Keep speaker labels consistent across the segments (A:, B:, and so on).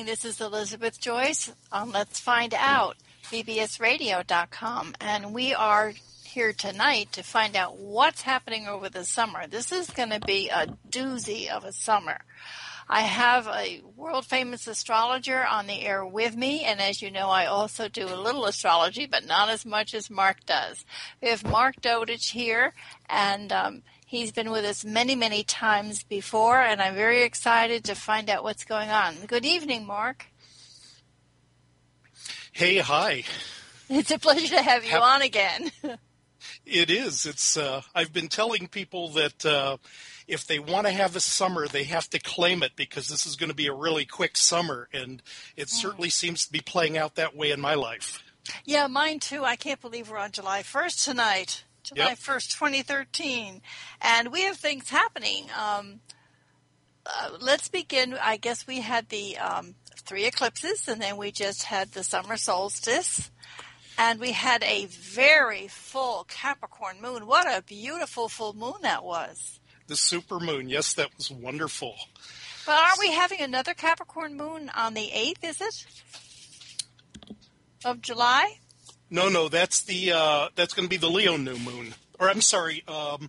A: evening. This is Elizabeth Joyce on Let's Find Out, bbsradio.com. And we are here tonight to find out what's happening over the summer. This is going to be a doozy of a summer. I have a world-famous astrologer on the air with me, and as you know, I also do a little astrology, but not as much as Mark does. We have Mark Dodich here, and he's been with us many, many times before, and I'm very excited to find out what's going on. Good evening, Mark.
B: Hey, hi.
A: It's a pleasure to have you on again.
B: It is. It's. I've been telling people that if they want to have a summer, they have to claim it because this is going to be a really quick summer, and it certainly seems to be playing out that way in my life.
A: Yeah, mine too. I can't believe we're on July 1st tonight. July 1st, 2013. And we have things happening. Let's begin. I guess we had the 3 eclipses, and then we just had the summer solstice. And we had a very full Capricorn moon. What a beautiful full moon that was.
B: The super moon. Yes, that was wonderful.
A: But aren't we having another Capricorn moon on the 8th, is it? Of July?
B: No, that's that's going to be the Leo new moon. Or I'm sorry,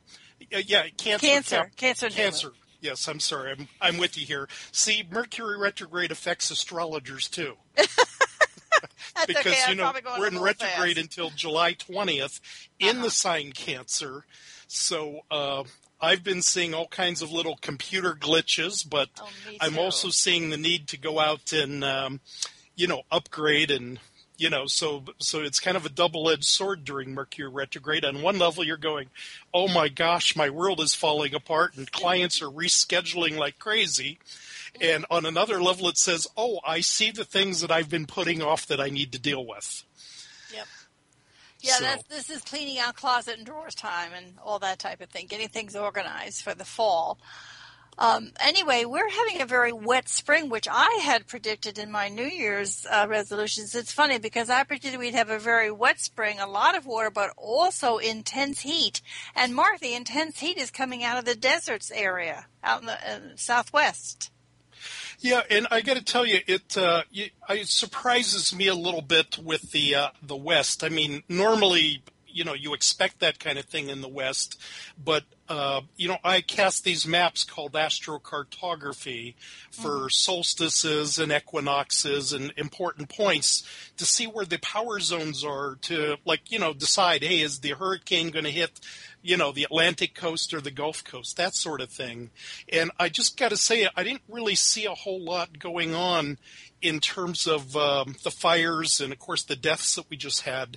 B: Cancer.
A: Cancer.
B: Yes, I'm sorry. I'm with you here. See, Mercury retrograde affects astrologers too.
A: That's
B: because
A: okay.
B: We're in retrograde until July 20th in the sign Cancer. So I've been seeing all kinds of little computer glitches, but I'm also seeing the need to go out and upgrade and so it's kind of a double-edged sword during Mercury retrograde. On one level, you're going, oh my gosh, my world is falling apart, and clients are rescheduling like crazy. And on another level, it says, oh, I see the things that I've been putting off that I need to deal with.
A: Yep. Yeah, this is cleaning out closet and drawers time and all that type of thing, getting things organized for the fall. Anyway, we're having a very wet spring, which I had predicted in my New Year's resolutions. It's funny because I predicted we'd have a very wet spring, a lot of water, but also intense heat. And Mark, the intense heat is coming out of the deserts area, out in the southwest.
B: Yeah, and I got to tell you, it surprises me a little bit with the West. I mean, normally, you expect that kind of thing in the West, but I cast these maps called astrocartography for solstices and equinoxes and important points to see where the power zones are to, decide, hey, is the hurricane going to hit, the Atlantic coast or the Gulf Coast, that sort of thing. And I just got to say, I didn't really see a whole lot going on in terms of the fires and, of course, the deaths that we just had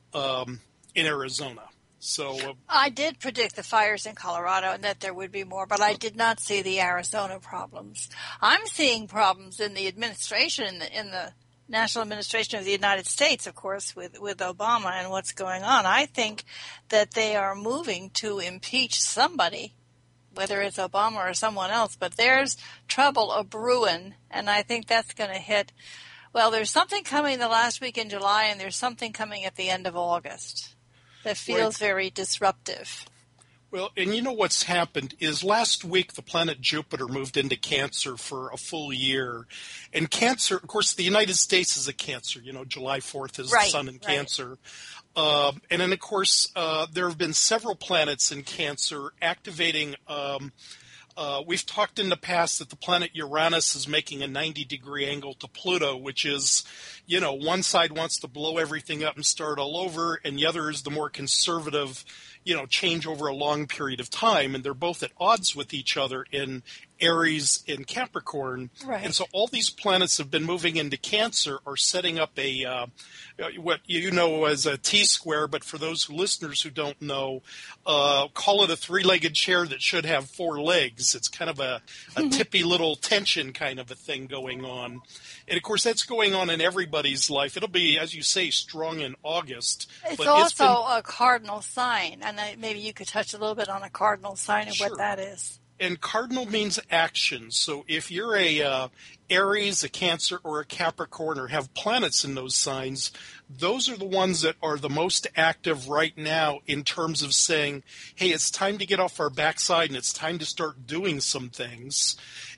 B: in Arizona. So
A: I did predict the fires in Colorado and that there would be more, but I did not see the Arizona problems. I'm seeing problems in the administration, in the National Administration of the United States, of course, with Obama and what's going on. I think that they are moving to impeach somebody, whether it's Obama or someone else, but there's trouble a-brewing, and I think that's going to hit. Well, there's something coming the last week in July, and there's something coming at the end of August that feels very disruptive.
B: Well, and you know what's happened is last week the planet Jupiter moved into Cancer for a full year. And Cancer, of course, the United States is a Cancer. July 4th is the sun in Cancer. And then, of course, there have been several planets in Cancer activating we've talked in the past that the planet Uranus is making a 90-degree angle to Pluto, which is, one side wants to blow everything up and start all over, and the other is the more conservative, change over a long period of time. And they're both at odds with each other in Aries and Capricorn.
A: Right.
B: And so all these planets have been moving into Cancer or setting up a what you know as a T-square, but for those listeners who don't know, call it a three-legged chair that should have 4 legs. It's kind of a tippy little tension kind of a thing going on. And, of course, that's going on in everybody's life. It'll be, as you say, strong in August.
A: It's also a cardinal sign, and maybe you could touch a little bit on a cardinal sign and what that is.
B: And cardinal means action. So if you're a Aries, a Cancer, or a Capricorn, or have planets in those signs, those are the ones that are the most active right now in terms of saying, hey, it's time to get off our backside and it's time to start doing some things.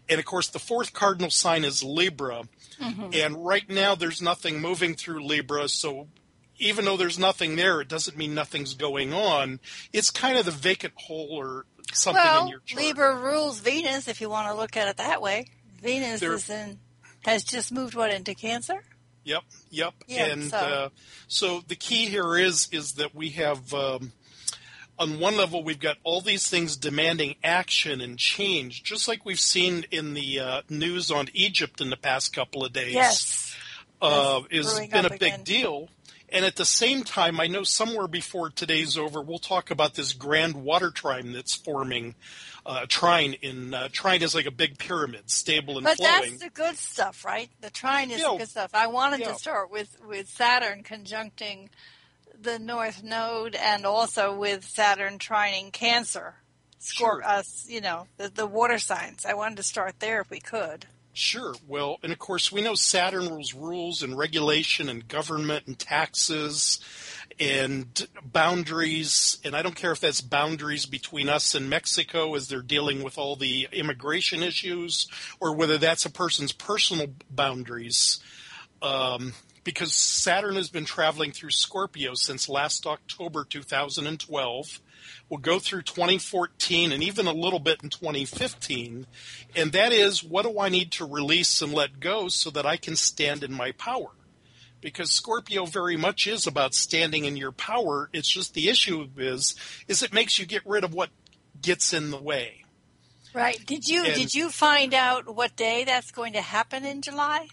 B: And of course, the fourth cardinal sign is Libra.
A: Mm-hmm.
B: And right now, there's nothing moving through Libra. So even though there's nothing there, it doesn't mean nothing's going on. It's kind of the vacant hole or something in your chart.
A: Libra rules Venus, if you want to look at it that way. Venus has just moved into Cancer?
B: Yep.
A: Yeah,
B: And so the key here is that we have, on one level, we've got all these things demanding action and change, just like we've seen in the news on Egypt in the past couple of days.
A: Yes.
B: Has been a big deal. And at the same time, I know somewhere before today's over, we'll talk about this grand water trine that's forming. Trine is like a big pyramid, stable and flowing.
A: But that's the good stuff, right? The trine is the good stuff. I wanted to start with Saturn conjuncting the North Node and also with Saturn trining Cancer.
B: Sure.
A: The water signs. I wanted to start there if we could.
B: Sure. Well, and of course, we know Saturn rules and regulation and government and taxes and boundaries. And I don't care if that's boundaries between us and Mexico as they're dealing with all the immigration issues, or whether that's a person's personal boundaries. Because Saturn has been traveling through Scorpio since last October 2012. We'll go through 2014 and even a little bit in 2015. And that is, what do I need to release and let go so that I can stand in my power? Because Scorpio very much is about standing in your power. It's just the issue is it makes you get rid of what gets in the way.
A: Right. Did you find out what day that's going to happen in July?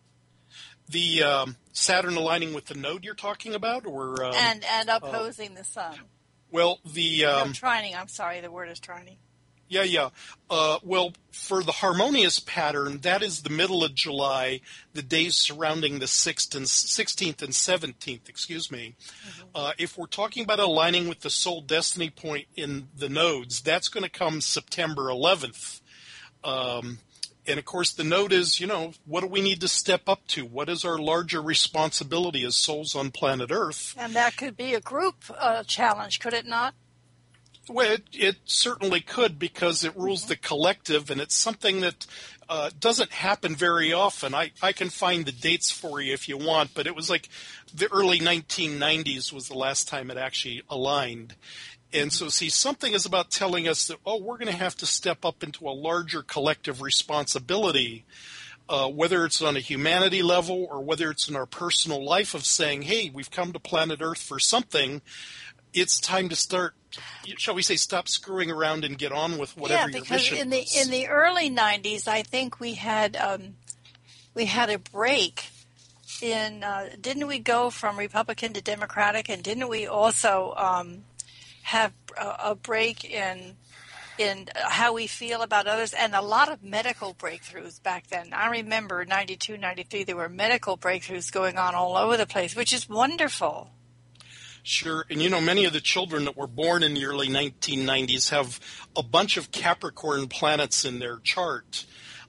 B: The Saturn aligning with the node you're talking about, or
A: and opposing the sun.
B: Well,
A: trining. I'm sorry, the word is trining.
B: Yeah. Well, for the harmonious pattern, that is the middle of July, the days surrounding the 16th and 17th, excuse me. Mm-hmm. If we're talking about aligning with the soul destiny point in the nodes, that's going to come September 11th. And, of course, the node is, what do we need to step up to? What is our larger responsibility as souls on planet Earth?
A: And that could be a group challenge, could it not?
B: Well, it certainly could, because it rules the collective, and it's something that doesn't happen very often. I can find the dates for you if you want, but it was like the early 1990s was the last time it actually aligned. And so, see, something is about telling us that, we're going to have to step up into a larger collective responsibility, whether it's on a humanity level or whether it's in our personal life, of saying, hey, we've come to planet Earth for something. It's time to start, shall we say, stop screwing around and get on with whatever your mission is.
A: Because in the early 90s, I think we had a break in, didn't we go from Republican to Democratic, and didn't we also have a break in how we feel about others, and a lot of medical breakthroughs back then. I remember 92, 93, there were medical breakthroughs going on all over the place, which is wonderful.
B: Sure. And, many of the children that were born in the early 1990s have a bunch of Capricorn planets in their chart.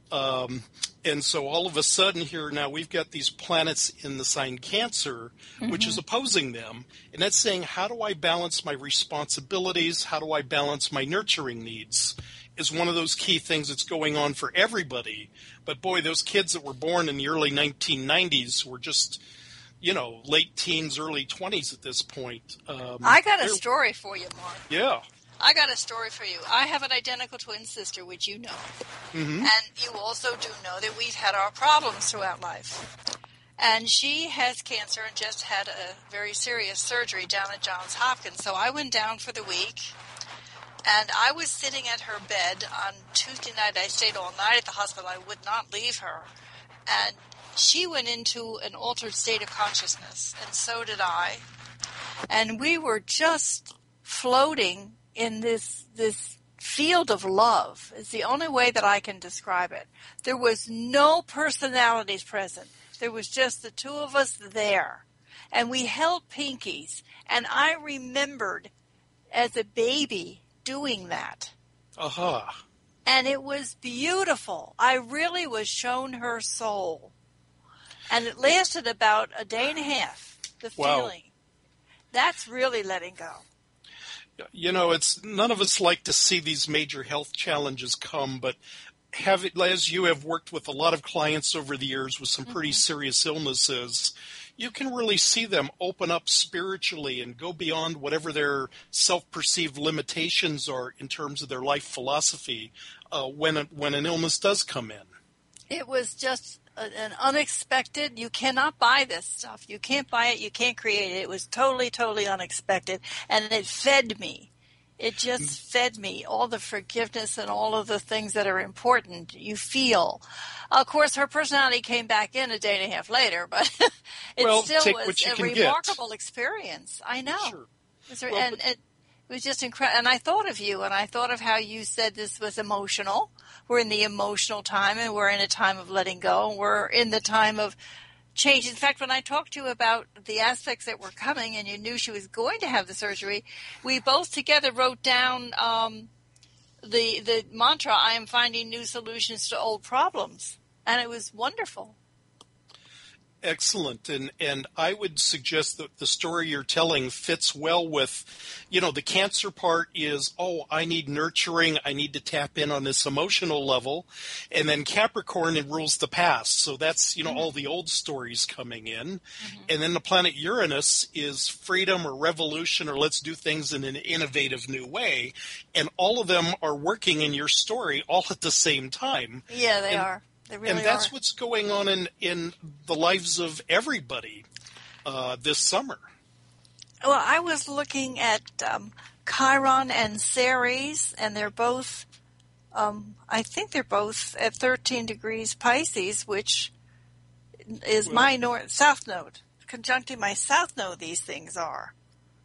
B: And so all of a sudden here now we've got these planets in the sign Cancer, which is opposing them. And that's saying, how do I balance my responsibilities? How do I balance my nurturing needs? Is one of those key things that's going on for everybody. But boy, those kids that were born in the early 1990s were just, late teens, early 20s at this point.
A: I got a story for you, Mark.
B: Yeah.
A: I got a story for you. I have an identical twin sister, which you know. Mm-hmm. And you also do know that we've had our problems throughout life. And she has cancer and just had a very serious surgery down at Johns Hopkins. So I went down for the week, and I was sitting at her bed on Tuesday night. I stayed all night at the hospital. I would not leave her. And she went into an altered state of consciousness, and so did I. And we were just floating in this field of love. It's the only way that I can describe it. There was no personalities present. There was just the two of us there. And we held pinkies. And I remembered as a baby doing that.
B: Uh-huh.
A: And it was beautiful. I really was shown her soul. And it lasted about a day and a half, the feeling. That's really letting go.
B: It's none of us like to see these major health challenges come, but as you have worked with a lot of clients over the years with some pretty
A: Mm-hmm.
B: serious illnesses, you can really see them open up spiritually and go beyond whatever their self-perceived limitations are in terms of their life philosophy when an illness does come in.
A: It was just an unexpected. You cannot buy this stuff. You can't buy it. You can't create it. It was totally, totally unexpected, and it fed me. It just fed me all the forgiveness and all of the things that are important you feel. Of course, her personality came back in a day and a half later, but it still was a remarkable experience. I know.
B: Sure.
A: It was just incredible. And I thought of you, and I thought of how you said this was emotional. We're in the emotional time, and we're in a time of letting go, and we're in the time of change. In fact, when I talked to you about the aspects that were coming and you knew she was going to have the surgery, we both together wrote down the mantra, I am finding new solutions to old problems. And it was wonderful.
B: Excellent. And I would suggest that the story you're telling fits well with, the cancer part is, I need nurturing. I need to tap in on this emotional level. And then Capricorn, it rules the past. So that's, all the old stories coming in. Mm-hmm. And then the planet Uranus is freedom or revolution, or let's do things in an innovative new way. And all of them are working in your story all at the same time.
A: Yeah, they are. Really
B: and that's what's going on in the lives of everybody this summer.
A: Well, I was looking at Chiron and Ceres, and they're both, I think they're both at 13 degrees Pisces, which is my south node. Conjuncting my south node, these things are.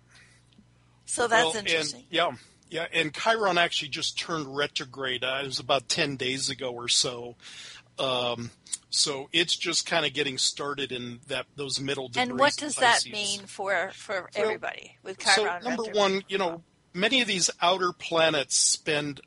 A: So that's interesting.
B: Yeah, and Chiron actually just turned retrograde. It was about 10 days ago or so. So it's just kind of getting started in those middle degrees.
A: And what does that mean for everybody with Chiron?
B: So number one, many of these outer planets spend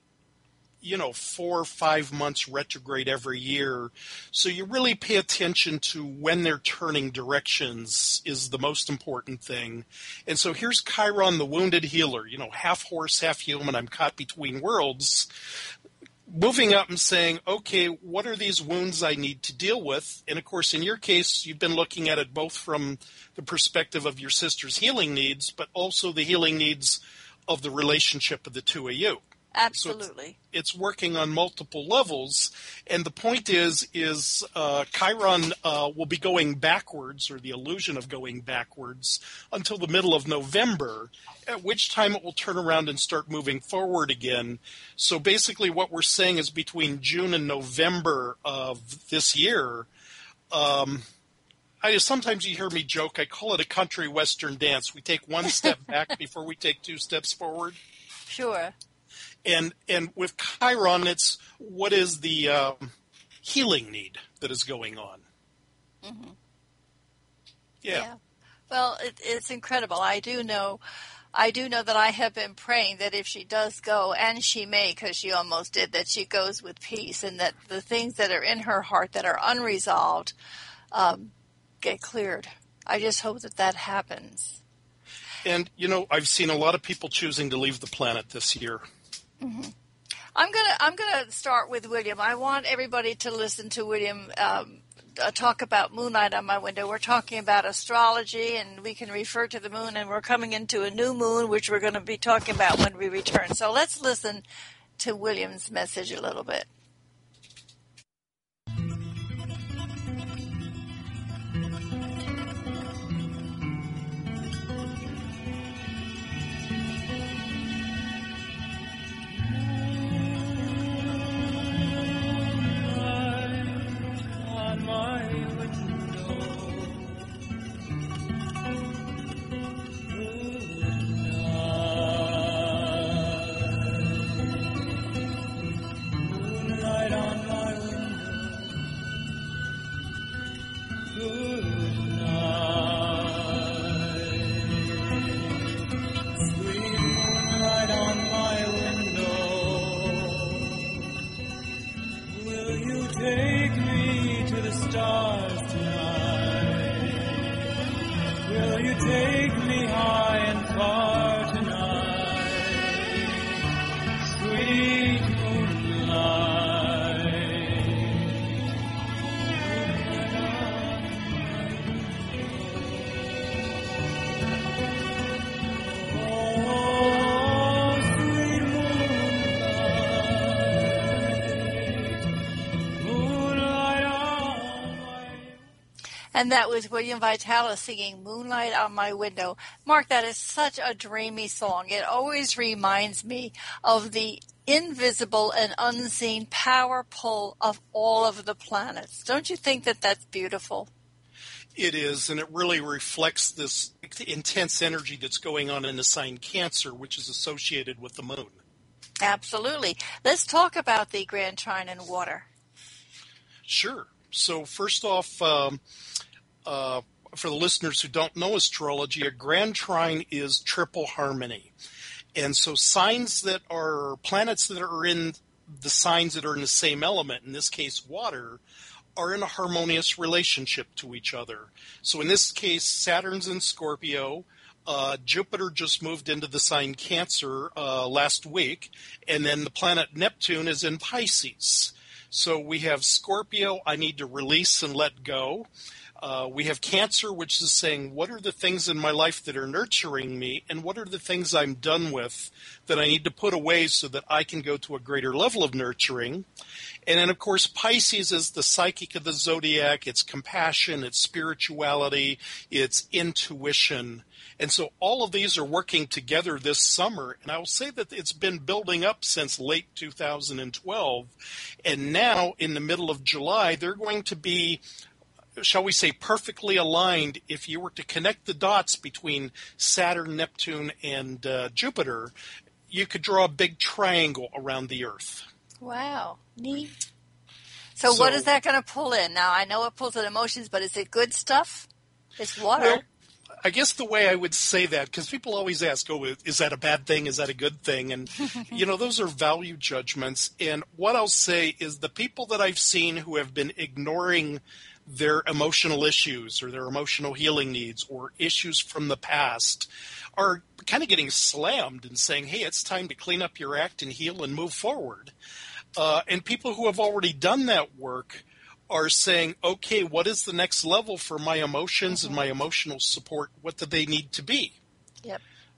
B: 4 or 5 months retrograde every year. So you really pay attention to when they're turning directions is the most important thing. And so here's Chiron, the wounded healer, half horse, half human. I'm caught between worlds. Moving up and saying, okay, what are these wounds I need to deal with? And of course, in your case, you've been looking at it both from the perspective of your sister's healing needs, but also the healing needs of the relationship of the two of you.
A: Absolutely.
B: So it's working on multiple levels. And the point is Chiron will be going backwards, or the illusion of going backwards, until the middle of November, at which time it will turn around and start moving forward again. So basically what we're saying is between June and November of this year, sometimes you hear me joke, I call it a country western dance. We take one step back before we take 2 steps forward.
A: Sure.
B: And with Chiron, it's what is the healing need that is going on.
A: Mm-hmm.
B: Yeah.
A: Well, it's incredible. I do know that I have been praying that if she does go, and she may, because she almost did, that she goes with peace, and that the things that are in her heart that are unresolved get cleared. I just hope that happens.
B: And, I've seen a lot of people choosing to leave the planet this year.
A: Mm-hmm. I'm gonna start with William. I want everybody to listen to William talk about Moonlight on My Window. We're talking about astrology, and we can refer to the moon, and we're coming into a new moon, which we're going to be talking about when we return. So let's listen to William's message a little bit. And that was William Vitale singing Moonlight on My Window. Mark, that is such a dreamy song. It always reminds me of the invisible and unseen power pull of all of the planets. Don't you think that that's beautiful?
B: It is, and it really reflects this intense energy that's going on in the sign Cancer, which is associated with the moon.
A: Absolutely. Let's talk about the Grand Trine in water.
B: Sure. So first off, for the listeners who don't know astrology, a Grand Trine is triple harmony. And so signs that are planets that are in the signs that are in the same element, in this case water, are in a harmonious relationship to each other. So in this case, Saturn's in Scorpio. Jupiter just moved into the sign Cancer last week, and then the planet Neptune is in Pisces. So we have Scorpio, I need to release and let go. We have Cancer, which is saying, what are the things in my life that are nurturing me, and what are the things I'm done with that I need to put away so that I can go to a greater level of nurturing. And then, of course, Pisces is the psychic of the zodiac. It's compassion, it's spirituality, it's intuition. And so all of these are working together this summer. And I will say that it's been building up since late 2012. And now, in the middle of July, they're going to be, shall we say, perfectly aligned. If you were to connect the dots between Saturn, Neptune, and Jupiter, you could draw a big triangle around the Earth.
A: Wow, neat. So what is that going to pull in? Now, I know it pulls in emotions, but is it good stuff? It's water.
B: Well, I guess the way I would say that, because people always ask, oh, is that a bad thing? Is that a good thing? And, those are value judgments. And what I'll say is the people that I've seen who have been ignoring their emotional issues or their emotional healing needs or issues from the past are kind of getting slammed and saying, hey, it's time to clean up your act and heal and move forward. And people who have already done that work are saying, okay, what is the next level for my emotions and my emotional support? What do they need to be?
A: Yep.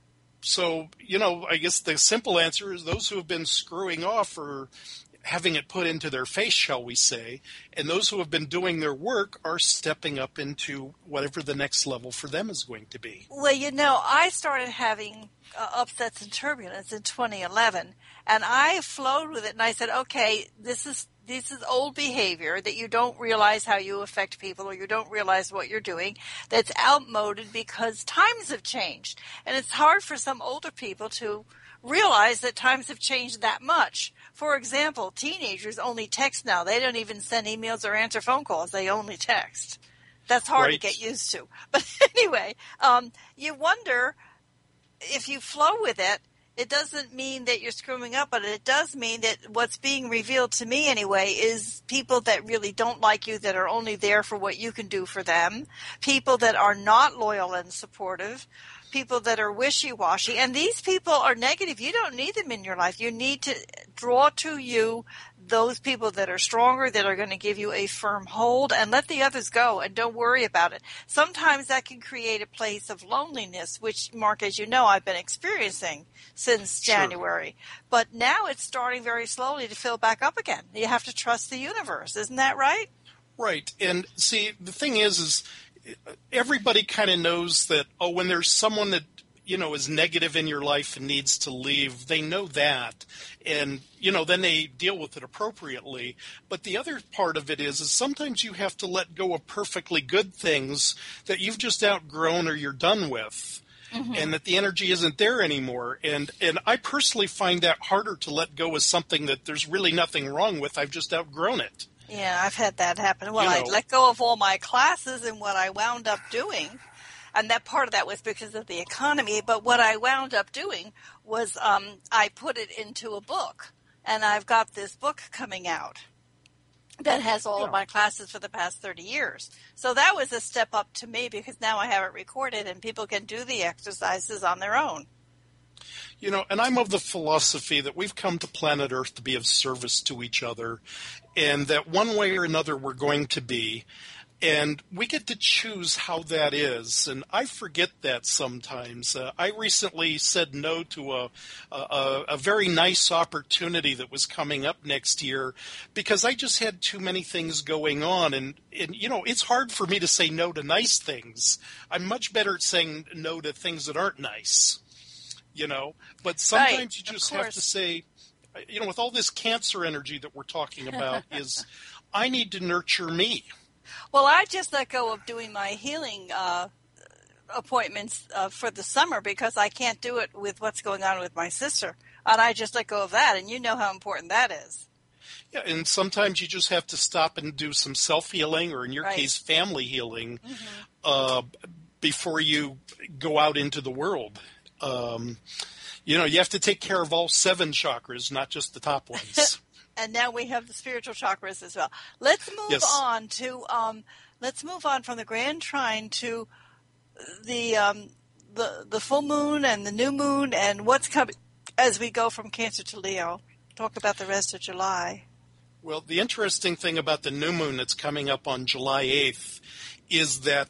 B: So, I guess the simple answer is those who have been screwing off or having it put into their face, shall we say, and those who have been doing their work are stepping up into whatever the next level for them is going to be.
A: Well, I started having upsets and turbulence in 2011, and I flowed with it, and I said, okay, this is old behavior that you don't realize how you affect people or you don't realize what you're doing that's outmoded because times have changed. And it's hard for some older people to realize that times have changed that much. For example, teenagers only text now. They don't even send emails or answer phone calls. They only text. That's hard to get used to. But anyway, you wonder if you flow with it, it doesn't mean that you're screwing up, but it does mean that what's being revealed to me anyway is people that really don't like you, that are only there for what you can do for them, people that are not loyal and supportive, people that are wishy-washy, and these people are negative. You don't need them in your life. You need to draw to you those people that are stronger, that are going to give you a firm hold, and let the others go, and don't worry about it. Sometimes that can create a place of loneliness, which, Mark, as you know, I've been experiencing since January. But now it's starting very slowly to fill back up again. You have to trust the universe. Isn't that right?
B: Right. And see, the thing is everybody kind of knows that, when there's someone that, is negative in your life and needs to leave, they know that. And, then they deal with it appropriately. But the other part of it is sometimes you have to let go of perfectly good things that you've just outgrown or you're done with. Mm-hmm. And that the energy isn't there anymore. And I personally find that harder to let go of something that there's really nothing wrong with. I've just outgrown it.
A: Yeah, I've had that happen. Well, I let go of all my classes, and what I wound up doing, and that part of that was because of the economy, but what I wound up doing was I put it into a book, and I've got this book coming out that has all of my classes for the past 30 years. So that was a step up to me because now I have it recorded, and people can do the exercises on their own.
B: And I'm of the philosophy that we've come to planet Earth to be of service to each other, and that one way or another we're going to be. And we get to choose how that is, and I forget that sometimes. I recently said no to a very nice opportunity that was coming up next year because I just had too many things going on, and it's hard for me to say no to nice things. I'm much better at saying no to things that aren't nice, But sometimes
A: Right,
B: you just
A: of
B: have to
A: course.
B: say, with all this cancer energy that we're talking about, I need to nurture me.
A: Well, I just let go of doing my healing appointments for the summer because I can't do it with what's going on with my sister. And I just let go of that, and you know how important that is.
B: Yeah, and sometimes you just have to stop and do some self-healing, or in your
A: Right.
B: case, family healing,
A: Mm-hmm.
B: before you go out into the world. You have to take care of all 7 chakras, not just the top ones.
A: And now we have the spiritual chakras as well. Let's move
B: Yes.
A: on to from the Grand Trine to the full moon and the new moon and what's coming as we go from Cancer to Leo. Talk about the rest of July.
B: Well, the interesting thing about the new moon that's coming up on July 8th is that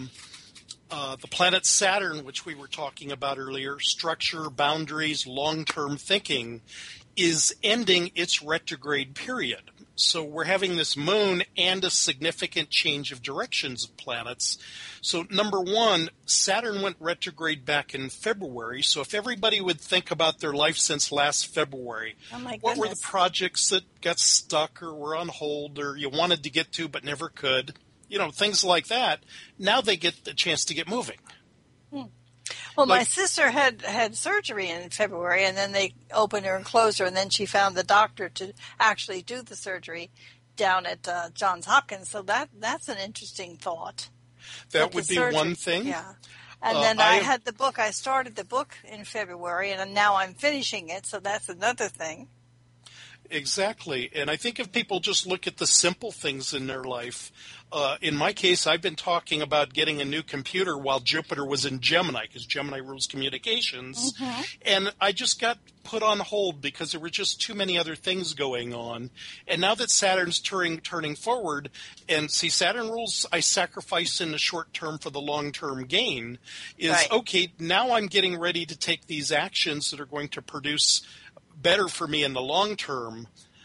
B: the planet Saturn, which we were talking about earlier, structure, boundaries, long-term thinking, is ending its retrograde period. So we're having this moon and a significant change of directions of planets. So number one, Saturn went retrograde back in February. So if everybody would think about their life since last February,
A: Oh my
B: what were the
A: goodness.
B: projects that got stuck or were on hold or you wanted to get to but never could? Things like that. Now they get the chance to get moving.
A: Well, my sister had surgery in February, and then they opened her and closed her, and then she found the doctor to actually do the surgery down at Johns Hopkins. So that's an interesting thought.
B: That would be one thing.
A: Yeah. And then I had the book. I started the book in February, and now I'm finishing it, so that's another thing.
B: Exactly. And I think if people just look at the simple things in their life, in my case, I've been talking about getting a new computer while Jupiter was in Gemini, because Gemini rules communications.
A: Mm-hmm.
B: And I just got put on hold because there were just too many other things going on. And now that Saturn's turning forward, and see, Saturn rules I sacrifice in the short term for the long-term gain, is,
A: Right.
B: okay, now I'm getting ready to take these actions that are going to produce better for me in the long term,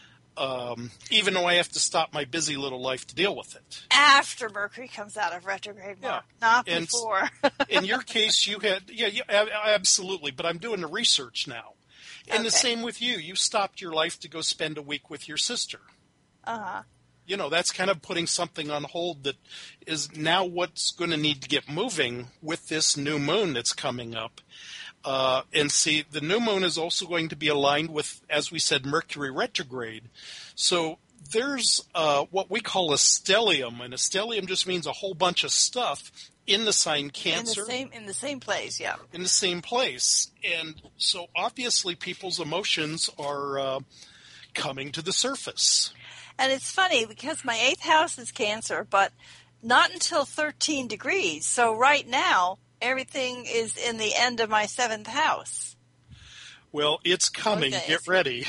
B: even though I have to stop my busy little life to deal with it.
A: After Mercury comes out of retrograde, Mark, not
B: And
A: before.
B: In your case, you had, absolutely, but I'm doing the research now. And the same with you. You stopped your life to go spend a week with your sister.
A: Uh-huh.
B: That's kind of putting something on hold that is now what's going to need to get moving with this new moon that's coming up. And see, the new moon is also going to be aligned with, as we said, Mercury retrograde. So there's what we call a stellium, and a stellium just means a whole bunch of stuff in the sign Cancer.
A: In the same place, yeah.
B: In the same place. And so obviously people's emotions are coming to the surface.
A: And it's funny because my 8th house is Cancer, but not until 13 degrees. So right now, everything is in the end of my 7th house.
B: Well, it's coming.
A: Okay.
B: Get ready.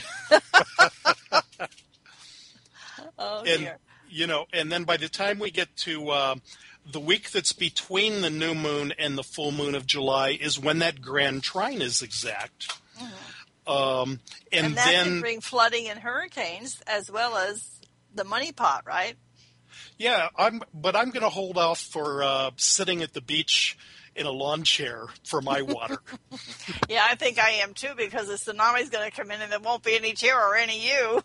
A: Oh,
B: And,
A: dear.
B: and then by the time we get to the week that's between the new moon and the full moon of July is when that Grand Trine is exact.
A: And that
B: then
A: can bring flooding and hurricanes as well as the money pot, right?
B: Yeah, I'm going to hold off for sitting at the beach in a lawn chair for my water.
A: Yeah, I think I am too because the tsunami's going to come in and there won't be any chair or any you.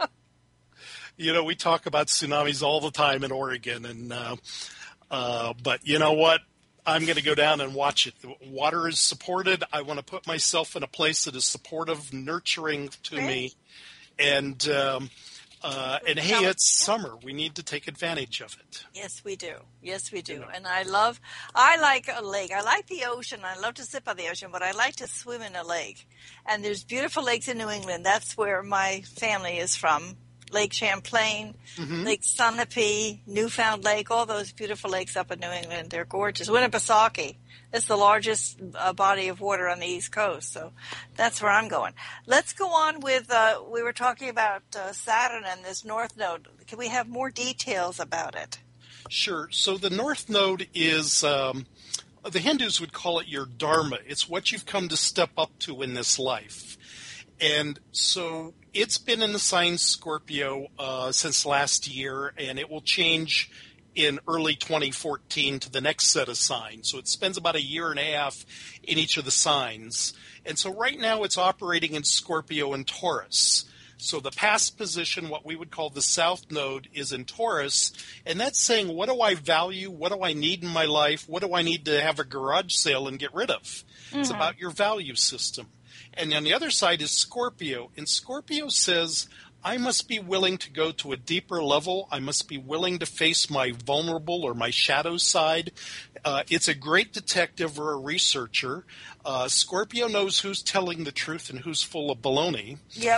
B: We talk about tsunamis all the time in Oregon, and but you know what? I'm going to go down and watch it. The water is supported. I want to put myself in a place that is supportive, nurturing to me, and hey, it's summer. We need to take advantage of it.
A: Yes, we do. Yes, we do. And I like a lake. I like the ocean. I love to sit by the ocean, but I like to swim in a lake. And there's beautiful lakes in New England. That's where my family is from. Lake Champlain, Lake Sunapee, Newfound Lake, all those beautiful lakes up in New England. They're gorgeous. Winnipesaukee. It's the largest body of water on the East Coast, so that's where I'm going. Let's go on with, we were talking about Saturn and this North Node. Can we have more details about it?
B: Sure. So the North Node is, the Hindus would call it your Dharma. It's what you've come to step up to in this life. And so it's been in the sign Scorpio since last year, and it will change in early 2014 to the next set of signs. So it spends about a year and a half in each of the signs. And so right now it's operating in Scorpio and Taurus. So the past position, what we would call the South Node, is in Taurus, and that's saying, what do I value? What do I need in my life? What do I need to have a garage sale and get rid of? Mm-hmm. It's about your value system. And on the other side is Scorpio, and Scorpio says, I must be willing to go to a deeper level. I must be willing to face my vulnerable or my shadow side. It's a great detective or a researcher. Scorpio knows who's telling the truth and who's full of baloney.
A: Yep.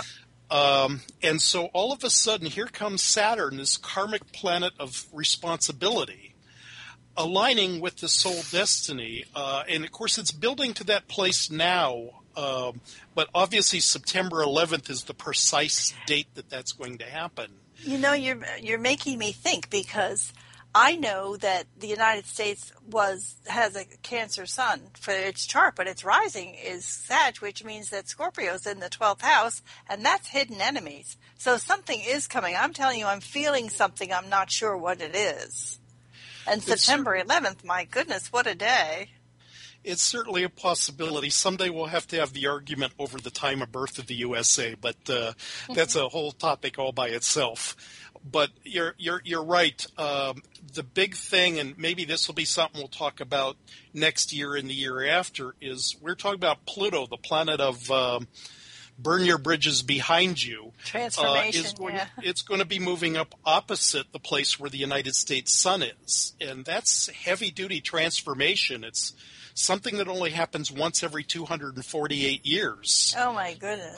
B: And so all of a sudden, here comes Saturn, this karmic planet of responsibility, aligning with the soul destiny. And, of course, it's building to that place now. But obviously September 11th is the precise date that that's going to happen.
A: You know, you're making me think, because I know that the United States has a Cancer sun for its chart, but its rising is Sag, which means that Scorpio's in the 12th house, and that's hidden enemies. So something is coming. I'm telling you, I'm feeling something. I'm not sure what it is. And September 11th, my goodness, what a day.
B: It's certainly a possibility. Someday we'll have to have the argument over the time of birth of the USA, but that's a whole topic all by itself. But you're right. The big thing, and maybe this will be something we'll talk about next year and the year after, is we're talking about Pluto, the planet of burn your bridges behind you.
A: Transformation,
B: It's going to be moving up opposite the place where the United States sun is. And that's heavy-duty transformation. It's something that only happens once every 248 years.
A: Oh, my goodness.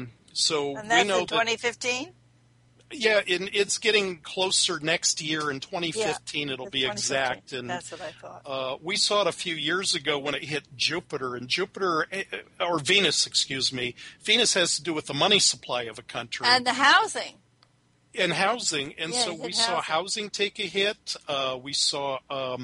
B: And
A: that's in 2015?
B: Yeah, it's getting closer next year. In 2015, it'll be exact. And
A: that's what I thought.
B: We saw it a few years ago when it hit Jupiter. And or Venus, excuse me. Venus has to do with the money supply of a country.
A: And the housing.
B: And housing. And so we saw housing take a hit. We saw...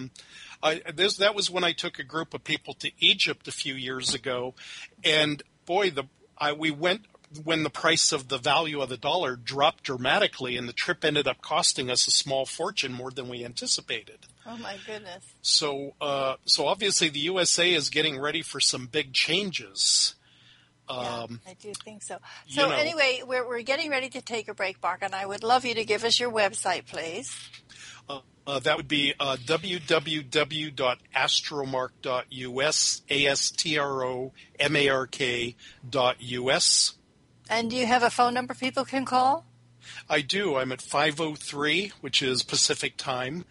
B: that was when I took a group of people to Egypt a few years ago, and boy, we went when the price of the value of the dollar dropped dramatically, and the trip ended up costing us a small fortune, more than we anticipated.
A: Oh my goodness!
B: So obviously the USA is getting ready for some big changes.
A: I do think so. So anyway, we're getting ready to take a break, Mark, and I would love you to give us your website, please.
B: That would be www.astromark.us, astromark.us.
A: And do you have a phone number people can call?
B: I do. I'm at 503, which is Pacific time,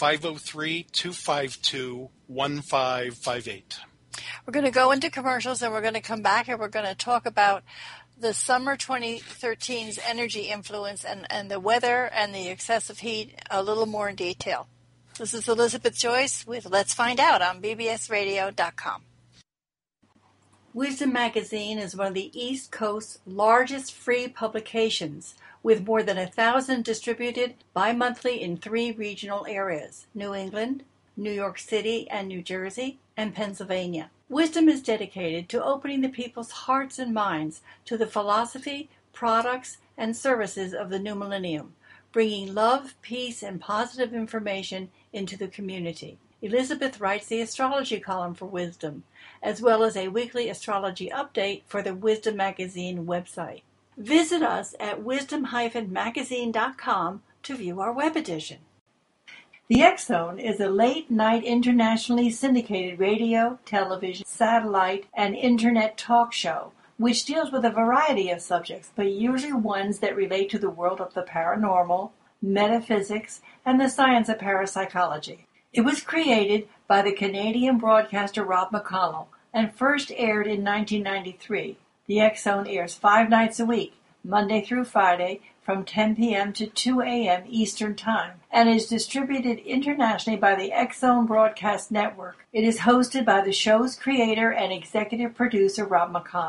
B: 503-252-1558.
A: We're going to go into commercials, and we're going to come back, and we're going to talk about the summer 2013's energy influence and the weather and the excessive heat a little more in detail. This is Elizabeth Joyce with Let's Find Out on bbsradio.com. Wisdom Magazine is one of the East Coast's largest free publications, with more than 1,000 distributed bi-monthly in 3 regional areas: New England, New York City and New Jersey, and Pennsylvania. Wisdom is dedicated to opening the people's hearts and minds to the philosophy, products, and services of the new millennium, bringing love, peace, and positive information into the community. Elizabeth writes the astrology column for Wisdom, as well as a weekly astrology update for the Wisdom Magazine website. Visit us at wisdom-magazine.com to view our web edition. The X-Zone is a late-night internationally syndicated radio, television, satellite, and internet talk show, which deals with a variety of subjects, but usually ones that relate to the world of the paranormal, metaphysics, and the science of parapsychology. It was created by the Canadian broadcaster Rob McConnell and first aired in 1993. The X-Zone airs 5 nights a week, Monday through Friday, from 10 p.m. to 2 a.m. Eastern Time, and is distributed internationally by the X-Zone Broadcast Network. It is hosted by the show's creator and executive producer, Rob McConnell.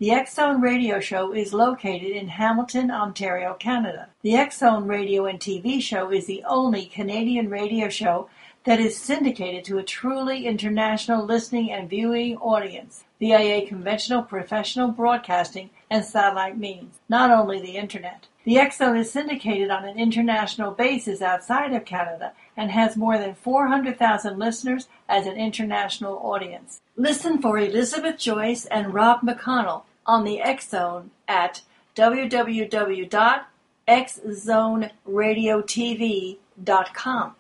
A: The X-Zone Radio Show is located in Hamilton, Ontario, Canada. The X-Zone Radio and TV show is the only Canadian radio show that is syndicated to a truly international listening and viewing audience via conventional professional broadcasting and satellite means, not only the Internet. The X-Zone is syndicated on an international basis outside of Canada and has more than 400,000 listeners as an international audience. Listen for Elizabeth Joyce and Rob McConnell on the X-Zone at www.xzoneradiotv.com.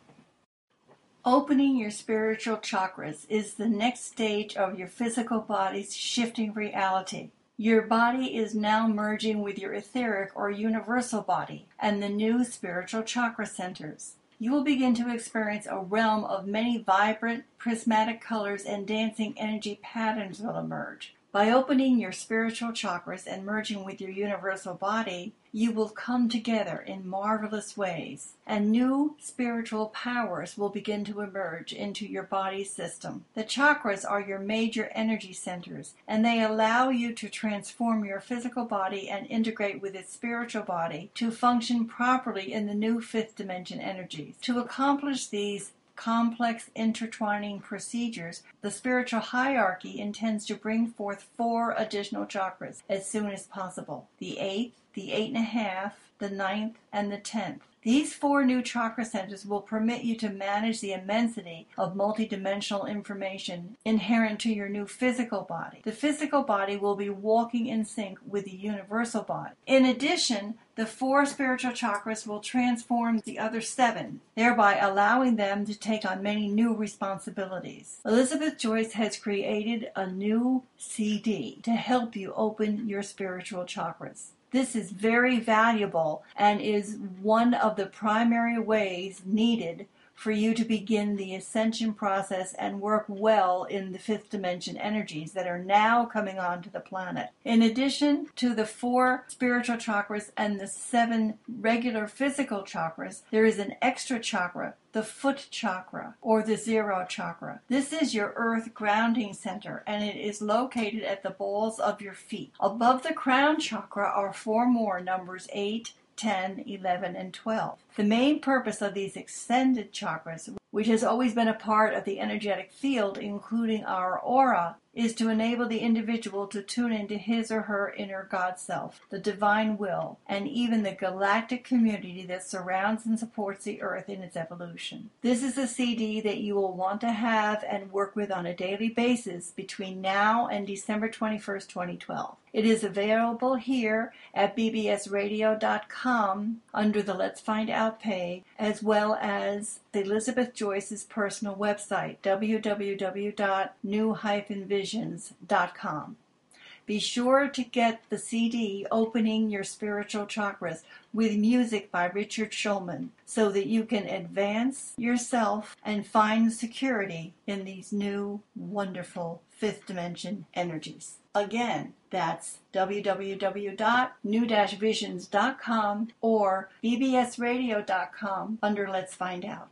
A: Opening your spiritual chakras is the next stage of your physical body's shifting reality. Your body is now merging with your etheric or universal body and the new spiritual chakra centers. You will begin to experience a realm of many vibrant, prismatic colors and dancing energy patterns will emerge. By opening your spiritual chakras and merging with your universal body, you will come together in marvelous ways, and new spiritual powers will begin to emerge into your body system. The chakras are your major energy centers, and they allow you to transform your physical body and integrate with its spiritual body to function properly in the new fifth dimension energies. To accomplish these complex intertwining procedures, the spiritual hierarchy intends to bring forth 4 additional chakras as soon as possible: the 8th, the 8.5, the 9th, and the 10th. These 4 new chakra centers will permit you to manage the immensity of multidimensional information inherent to your new physical body. The physical body will be walking in sync with the universal body. In addition, the 4 spiritual chakras will transform the other 7, thereby allowing them to take on many new responsibilities. Elizabeth Joyce has created a new CD to help you open your spiritual chakras. This is very valuable and is one of the primary ways needed for you to begin the ascension process and work well in the fifth dimension energies that are now coming onto the planet. In addition to the 4 spiritual chakras and the 7 regular physical chakras, there is an extra chakra, the foot chakra, or the 0 chakra. This is your earth grounding center, and it is located at the balls of your feet. Above the crown chakra are 4 more numbers: 8, 10, 11, and 12. The main purpose of these extended chakras, which has always been a part of the energetic field, including our aura, is to enable the individual to tune into his or her inner God self, the divine will, and even the galactic community that surrounds and supports the earth in its evolution. This is a CD that you will want to have and work with on a daily basis between now and December 21st, 2012. It is available here at bbsradio.com under the Let's Find Out page, as well as Elizabeth Joyce's personal website, www.new-visions.com. Be sure to get the CD Opening Your Spiritual Chakras with music by Richard Schulman so that you can advance yourself and find security in these new, wonderful fifth dimension energies. Again, that's www.new-visions.com or bbsradio.com under Let's Find Out.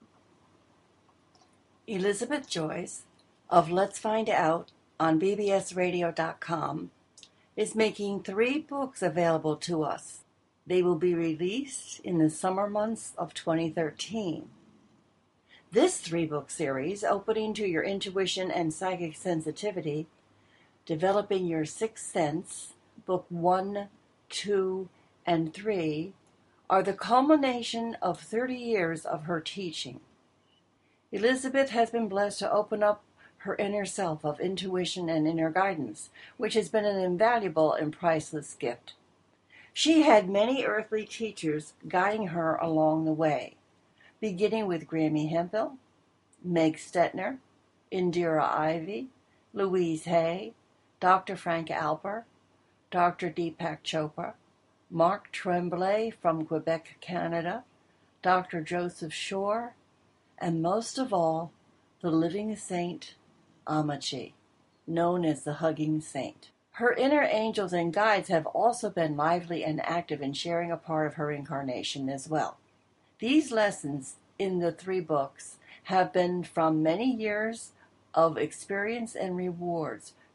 A: Elizabeth Joyce of Let's Find Out on bbsradio.com is making 3 books available to us. They will be released in the summer months of 2013. This 3-book series, Opening to Your Intuition and Psychic Sensitivity, Developing Your Sixth Sense, Book 1, 2, and 3, are the culmination of 30 years of her teaching. Elizabeth has been blessed to open up her inner self of intuition and inner guidance, which has been an invaluable and priceless gift. She had many earthly teachers guiding her along the way, beginning with Grammy Hemphill, Meg Stetner, Indira Ivy, Louise Hay, Dr. Frank Alper, Dr. Deepak Chopra, Mark Tremblay from Quebec, Canada, Dr. Joseph Shore, and most of all, the living saint Ammachi, known as the Hugging Saint. Her inner angels and guides have also been lively and active in sharing a part of her incarnation as well. These lessons in the 3 books have been from many years of experience and rewards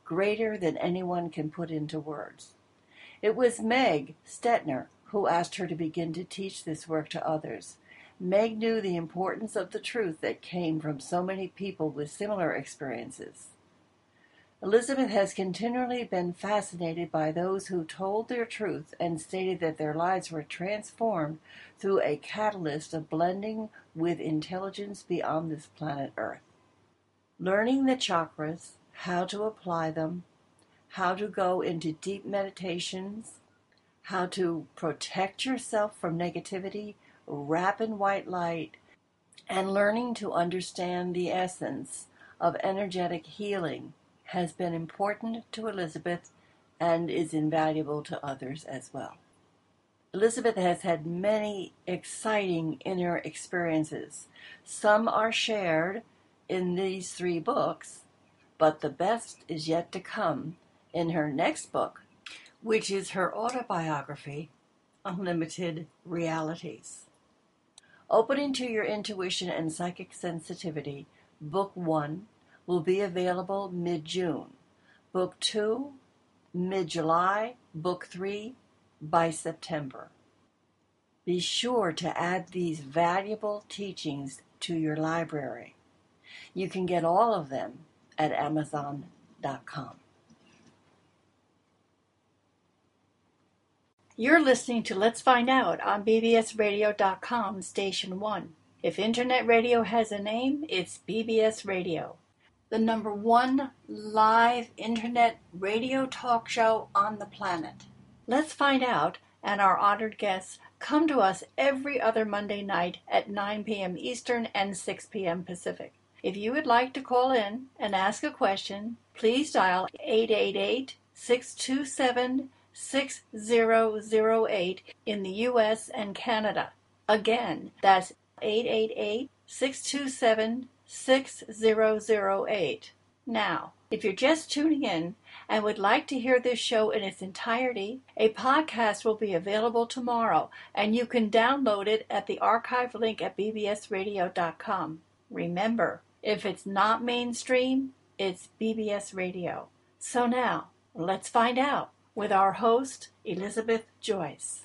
C: greater than anyone can put into words. It was Meg Stetner who asked her to begin to teach this work to others. Meg knew the importance of the truth that came from so many people with similar experiences. Elizabeth has continually been fascinated by those who told their truth and stated that their lives were transformed through a catalyst of blending with intelligence beyond this planet Earth. Learning the chakras, how to apply them, how to go into deep meditations, how to protect yourself from negativity, wrap in white light, and learning to understand the essence of energetic healing has been important to Elizabeth and is invaluable to others as well. Elizabeth has had many exciting inner experiences. Some are shared in these 3 books, but the best is yet to come in her next book, which is her autobiography, Unlimited Realities. Opening to Your Intuition and Psychic Sensitivity, Book 1, will be available mid-June. Book 2, mid-July. Book 3, by September. Be sure to add these valuable teachings to your library. You can get all of them at Amazon.com. You're listening to Let's Find Out on BBSRadio.com, Station 1. If Internet radio has a name, it's BBS Radio, the #1 live Internet radio talk show on the planet. Let's Find Out and our honored guests come to us every other Monday night at 9 p.m. Eastern and 6 p.m. Pacific. If you would like to call in and ask a question, please dial 888-627-6008 in the U.S. and Canada. Again, that's 888-627-6008. Now, if you're just tuning in and would like to hear this show in its entirety, a podcast will be available tomorrow, and you can download it at the archive link at bbsradio.com. Remember, if it's not mainstream, it's BBS Radio. So now, let's find out with our host, Elizabeth Joyce.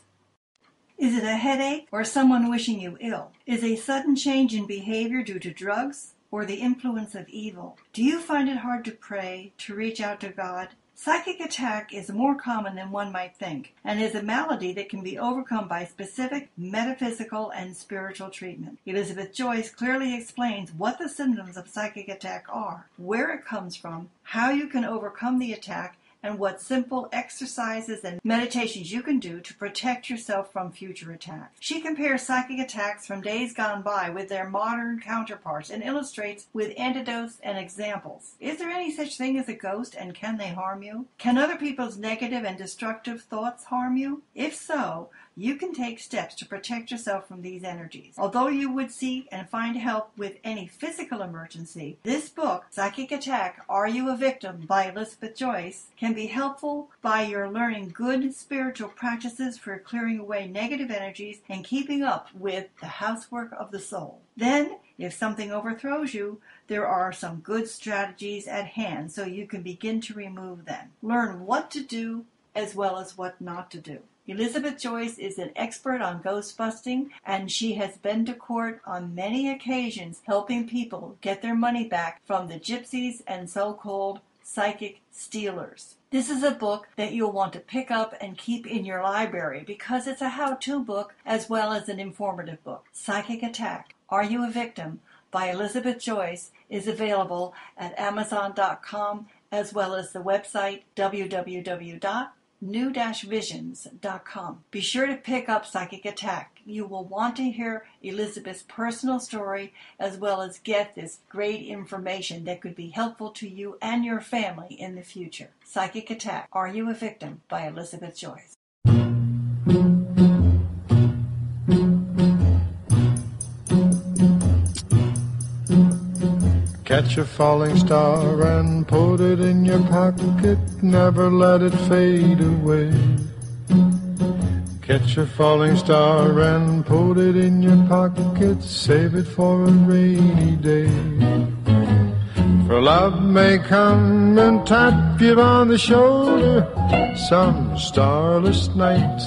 C: Is it a headache or someone wishing you ill? Is a sudden change in behavior due to drugs or the influence of evil? Do you find it hard to pray, to reach out to God? Psychic attack is more common than one might think, and is a malady that can be overcome by specific metaphysical and spiritual treatment. Elizabeth Joyce clearly explains what the symptoms of psychic attack are, where it comes from, how you can overcome the attack, and what simple exercises and meditations you can do to protect yourself from future attacks. She compares psychic attacks from days gone by with their modern counterparts and illustrates with anecdotes and examples. Is there any such thing as a ghost, and can they harm you? Can other people's negative and destructive thoughts harm you? If so, you can take steps to protect yourself from these energies. Although you would seek and find help with any physical emergency, this book, Psychic Attack, Are You a Victim? By Elizabeth Joyce, can be helpful by your learning good spiritual practices for clearing away negative energies and keeping up with the housework of the soul. Then, if something overthrows you, there are some good strategies at hand so you can begin to remove them. Learn what to do as well as what not to do. Elizabeth Joyce is an expert on ghost busting, and she has been to court on many occasions helping people get their money back from the gypsies and so-called psychic stealers. This is a book that you'll want to pick up and keep in your library because it's a how-to book as well as an informative book. Psychic Attack, Are You a Victim? By Elizabeth Joyce is available at Amazon.com as well as the website www.new-visions.com. Be sure to pick up Psychic Attack. You will want to hear Elizabeth's personal story as well as get this great information that could be helpful to you and your family in the future. Psychic Attack, Are You a Victim? By Elizabeth Joyce.
D: Catch a falling star and put it in your pocket, never let it fade away. Catch a falling star and put it in your pocket, save it for a rainy day. For love may come and tap you on the shoulder some starless night.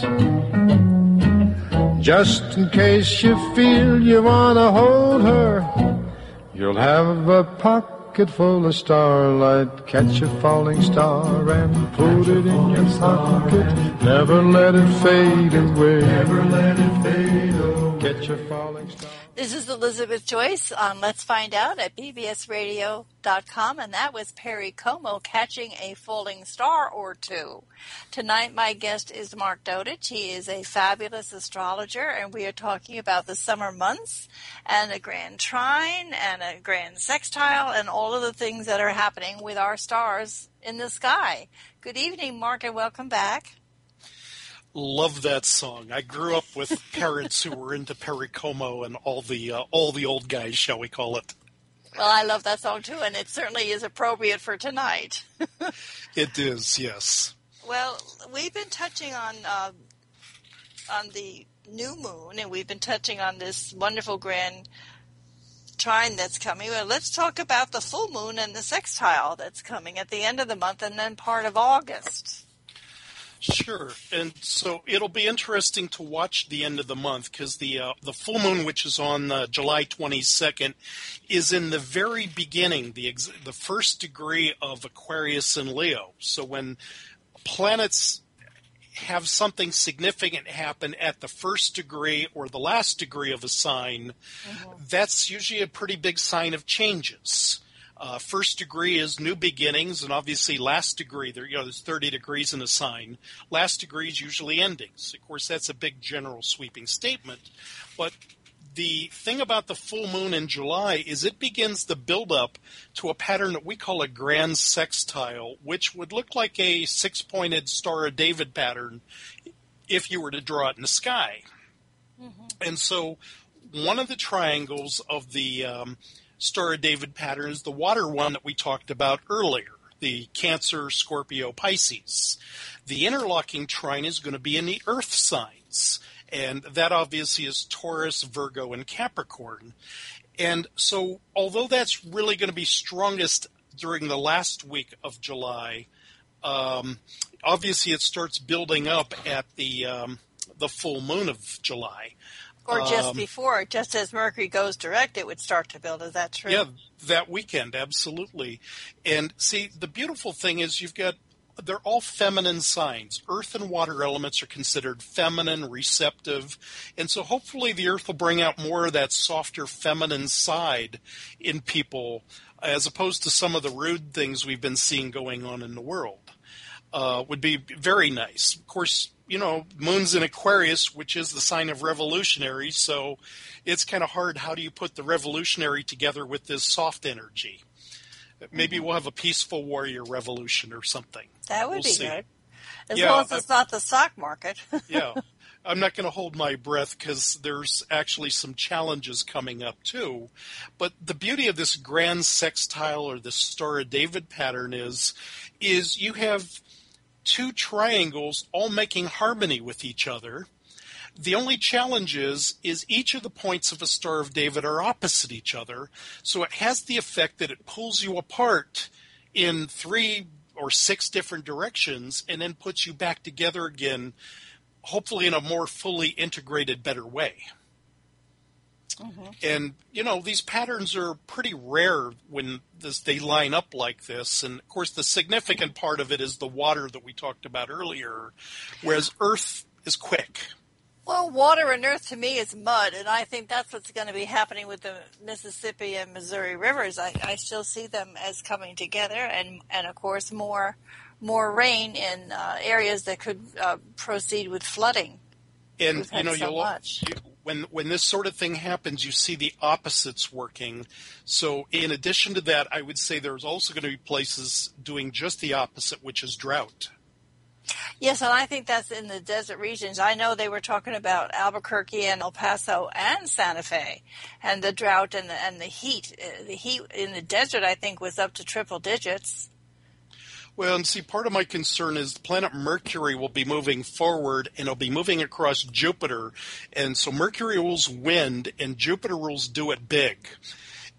D: Just in case you feel you want to hold her, you'll have a pocket full of starlight. Catch a falling star and put it in your pocket. Never let it fade away. Never let it fade away. Catch a falling star.
A: This is Elizabeth Joyce on Let's Find Out at bbsradio.com, and that was Perry Como catching a falling star or two. Tonight my guest is Mark Dodich. He is a fabulous astrologer, and we are talking about the summer months and a grand trine and a grand sextile and all of the things that are happening with our stars in the sky. Good evening, Mark, and welcome back.
B: Love that song. I grew up with parents who were into Perry Como and all the old guys, shall we call it.
A: Well, I love that song too, and it certainly is appropriate for tonight.
B: It is, yes.
A: Well, we've been touching on the new moon, and we've been touching on this wonderful grand trine that's coming. Well, let's talk about the full moon and the sextile that's coming at the end of the month and then part of August.
B: Sure, and so it'll be interesting to watch the end of the month because the full moon, which is on July 22nd, is in the very beginning, the first degree of Aquarius and Leo. So when planets have something significant happen at the first degree or the last degree of a sign, that's usually a pretty big sign of changes. First degree is new beginnings, and obviously last degree, there's 30 degrees in a sign. Last degree is usually endings. Of course, that's a big general sweeping statement. But the thing about the full moon in July is it begins the build-up to a pattern that we call a grand sextile, which would look like a six-pointed Star of David pattern if you were to draw it in the sky. And so one of the triangles of the Star of David pattern is the water one that we talked about earlier, the Cancer, Scorpio, Pisces. The interlocking trine is going to be in the earth signs, and that obviously is Taurus, Virgo, and Capricorn. And so although that's really going to be strongest during the last week of July, obviously it starts building up at the full moon of July.
A: Or just before, just as Mercury goes direct, it would start to build. Is that true?
B: Yeah, that weekend, absolutely. And see, the beautiful thing is they're all feminine signs. Earth and water elements are considered feminine, receptive. And so hopefully the Earth will bring out more of that softer feminine side in people as opposed to some of the rude things we've been seeing going on in the world. Would be very nice. Of course, moon's in Aquarius, which is the sign of revolutionary, so it's kind of hard. How do you put the revolutionary together with this soft energy? Maybe we'll have a peaceful warrior revolution or something.
A: That would be good. As long as it's not the stock market.
B: Yeah. I'm not going to hold my breath because there's actually some challenges coming up too. But the beauty of this grand sextile or this Star of David pattern is you have two triangles all making harmony with each other. The only challenge is each of the points of a Star of David are opposite each other, so it has the effect that it pulls you apart in 3 or 6 different directions and then puts you back together again, hopefully in a more fully integrated, better way. And, these patterns are pretty rare when they line up like this. And, of course, the significant part of it is the water that we talked about earlier, whereas Earth is quick.
A: Well, water and earth to me is mud, and I think that's what's going to be happening with the Mississippi and Missouri rivers. I still see them as coming together, and of course, more rain in areas that could proceed with flooding.
B: And, when this sort of thing happens, you see the opposites working. So in addition to that, I would say there's also going to be places doing just the opposite, which is drought.
A: Yes, and I think that's in the desert regions. I know they were talking about Albuquerque and El Paso and Santa Fe, and the drought and the heat. The heat in the desert, I think, was up to triple digits.
B: Well, and see, part of my concern is the planet Mercury will be moving forward, and it'll be moving across Jupiter. And so Mercury rules wind, and Jupiter rules do it big.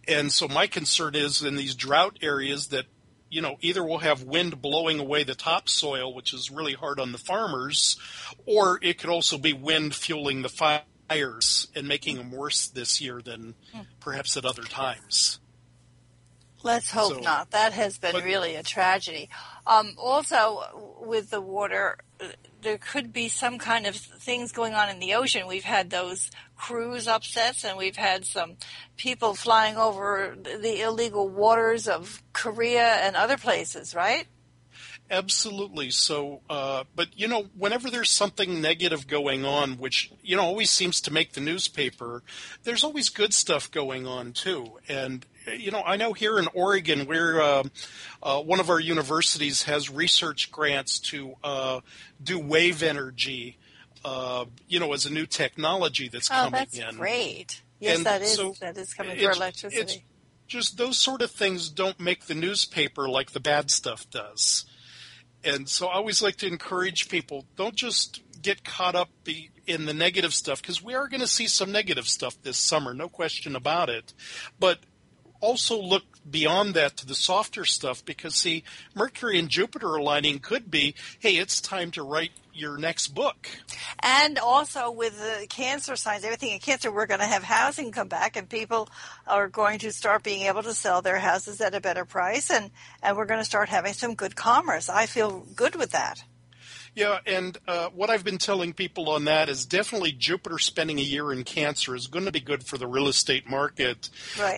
B: And so my concern is in these drought areas that, either we'll have wind blowing away the topsoil, which is really hard on the farmers, or it could also be wind fueling the fires and making them worse this year than perhaps at other times.
A: Let's hope not. That has been really a tragedy. Also, with the water, there could be some kind of things going on in the ocean. We've had those cruise upsets, and we've had some people flying over the illegal waters of Korea and other places, right?
B: Absolutely. So, but, whenever there's something negative going on, which, always seems to make the newspaper, there's always good stuff going on, too. And, I know here in Oregon, we're one of our universities has research grants to do wave energy, as a new technology that's coming in.
A: Oh, that's great. Yes, and that is coming for electricity.
B: Just those sort of things don't make the newspaper like the bad stuff does. And so I always like to encourage people, don't just get caught up in the negative stuff, because we are going to see some negative stuff this summer, no question about it. But also look beyond that to the softer stuff, because, see, Mercury and Jupiter aligning could be, hey, it's time to write your next book.
A: And also with the Cancer signs, everything in Cancer, we're going to have housing come back, and people are going to start being able to sell their houses at a better price, and we're going to start having some good commerce. I feel good with that.
B: Yeah, and what I've been telling people on that is definitely Jupiter spending a year in Cancer is going to be good for the real estate market.
A: Right.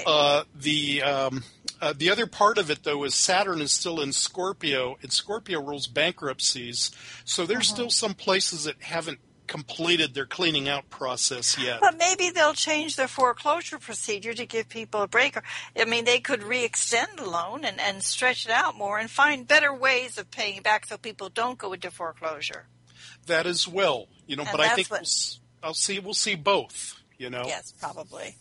B: The other part of it, though, is Saturn is still in Scorpio, and Scorpio rules bankruptcies. So there's still some places that haven't completed their cleaning out process yet.
A: But maybe they'll change their foreclosure procedure to give people a break. I mean, they could re-extend the loan and stretch it out more and find better ways of paying back so people don't go into foreclosure.
B: That as well, but I think we'll see both,
A: Yes, probably.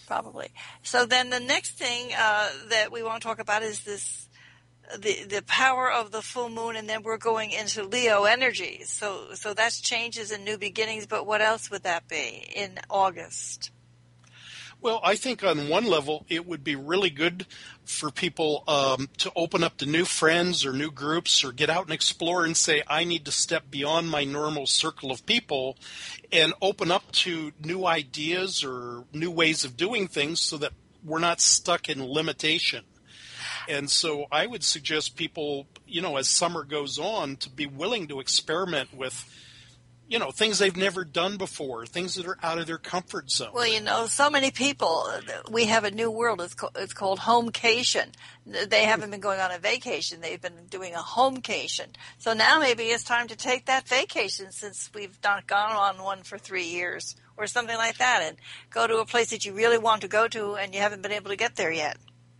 A: So then the next thing that we want to talk about is this, the power of the full moon, and then we're going into Leo energy. So that's changes and new beginnings, but what else would that be in August?
B: Well, I think on one level it would be really good for people to open up to new friends or new groups, or get out and explore and say, I need to step beyond my normal circle of people and open up to new ideas or new ways of doing things, so that we're not stuck in limitation. And so I would suggest people, as summer goes on, to be willing to experiment with, things they've never done before, things that are out of their comfort zone.
A: Well, so many people, we have a new world. It's called homecation. They haven't been going on a vacation. They've been doing a homecation. So now maybe it's time to take that vacation, since we've not gone on one for 3 years or something like that, and go to a place that you really want to go to and you haven't been able to get there yet.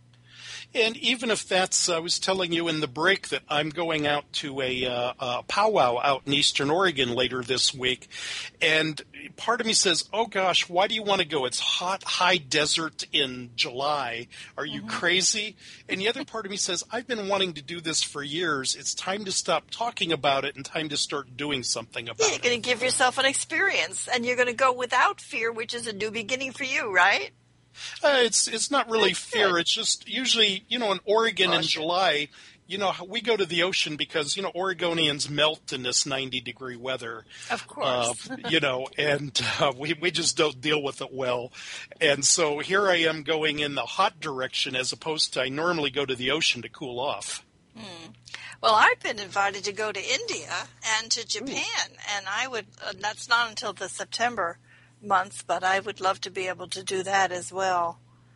B: And even if that's, I was telling you in the break that I'm going out to a powwow out in Eastern Oregon later this week, and part of me says, oh gosh, why do you want to go? It's hot, high desert in July. Are you crazy? And the other part of me says, I've been wanting to do this for years. It's time to stop talking about it and time to start doing something about it.
A: You're going to give yourself an experience, and you're going to go without fear, which is a new beginning for you, right?
B: It's not really fear. It's just usually, in Oregon in July, we go to the ocean because, Oregonians melt in this 90-degree weather.
A: Of course.
B: And we just don't deal with it well. And so here I am going in the hot direction, as opposed to I normally go to the ocean to cool off.
A: Well, I've been invited to go to India and to Japan, and I would, that's not until the September months, but I would love to be able to do that as well.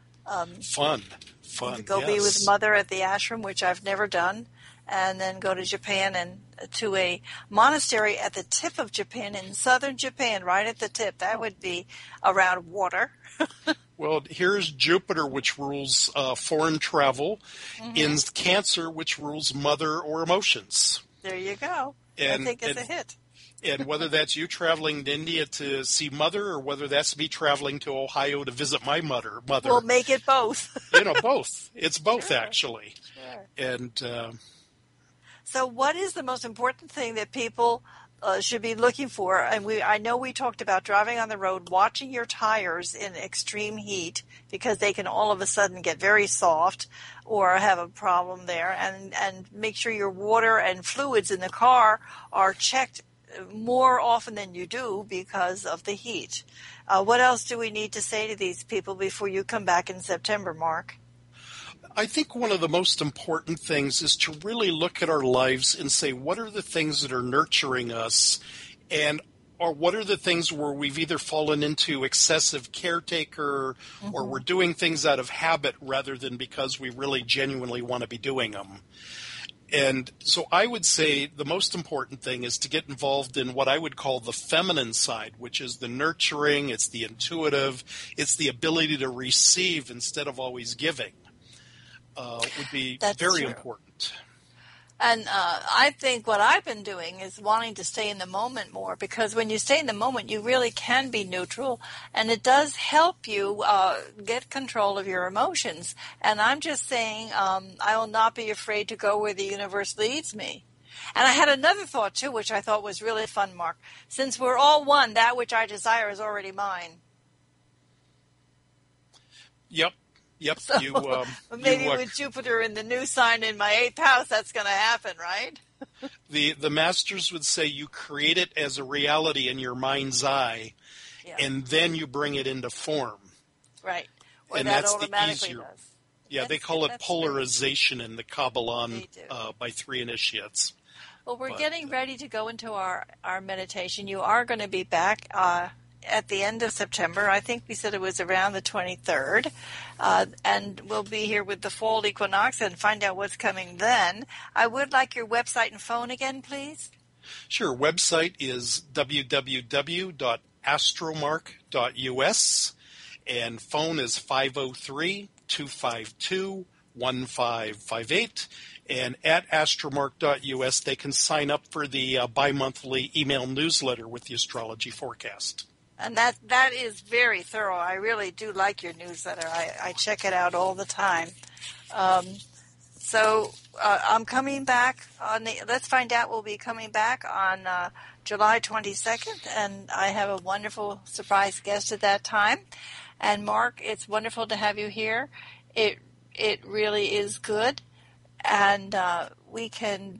B: Fun.
A: Go be with Mother at the ashram, which I've never done, and then go to Japan and to a monastery at the tip of Japan, in southern Japan, right at the tip. That would be around water.
B: Well, here's Jupiter, which rules foreign travel, in Cancer, which rules mother or emotions.
A: There you go. I think it's a hit.
B: And whether that's you traveling to India to see Mother, or whether that's me traveling to Ohio to visit my mother.
A: We'll make it both.
B: Both. It's both, actually.
A: Sure.
B: And
A: so what is the most important thing that people should be looking for, and I know we talked about driving on the road, watching your tires in extreme heat because they can all of a sudden get very soft or have a problem there, and make sure your water and fluids in the car are checked more often than you do because of the heat. What else do we need to say to these people before you come back in September, Mark?
B: I think one of the most important things is to really look at our lives and say, what are the things that are nurturing us, or what are the things where we've either fallen into excessive caretaker or we're doing things out of habit rather than because we really genuinely want to be doing them. And so I would say the most important thing is to get involved in what I would call the feminine side, which is the nurturing, it's the intuitive, it's the ability to receive instead of always giving. Would be very important.
A: And I think what I've been doing is wanting to stay in the moment more, because when you stay in the moment, you really can be neutral, and it does help you get control of your emotions. And I'm just saying I will not be afraid to go where the universe leads me. And I had another thought, too, which I thought was really fun, Mark. Since we're all one, that which I desire is already mine.
B: Yep.
A: So maybe with Jupiter in the new sign in my 8th house, that's going to happen, right?
B: The masters would say you create it as a reality in your mind's eye, and then you bring it into form.
A: Right. Or
B: and
A: that
B: that's
A: automatically
B: the easier.
A: does.
B: Yeah, they call it polarization in the Kabbalah by 3 initiates.
A: Well, we're getting ready to go into our meditation. You are going to be back at the end of September. I think we said it was around the 23rd. And we'll be here with the fall equinox and find out what's coming then. I would like your website and phone again, please.
B: Sure. Website is www.astromark.us, and phone is 503-252-1558. And at astromark.us, they can sign up for the bi-monthly email newsletter with the astrology forecast.
A: And that is very thorough. I really do like your newsletter. I check it out all the time. So I'm coming back on Let's Find Out will be coming back on July 22nd, and I have a wonderful surprise guest at that time. And Mark, it's wonderful to have you here. It really is good, and we can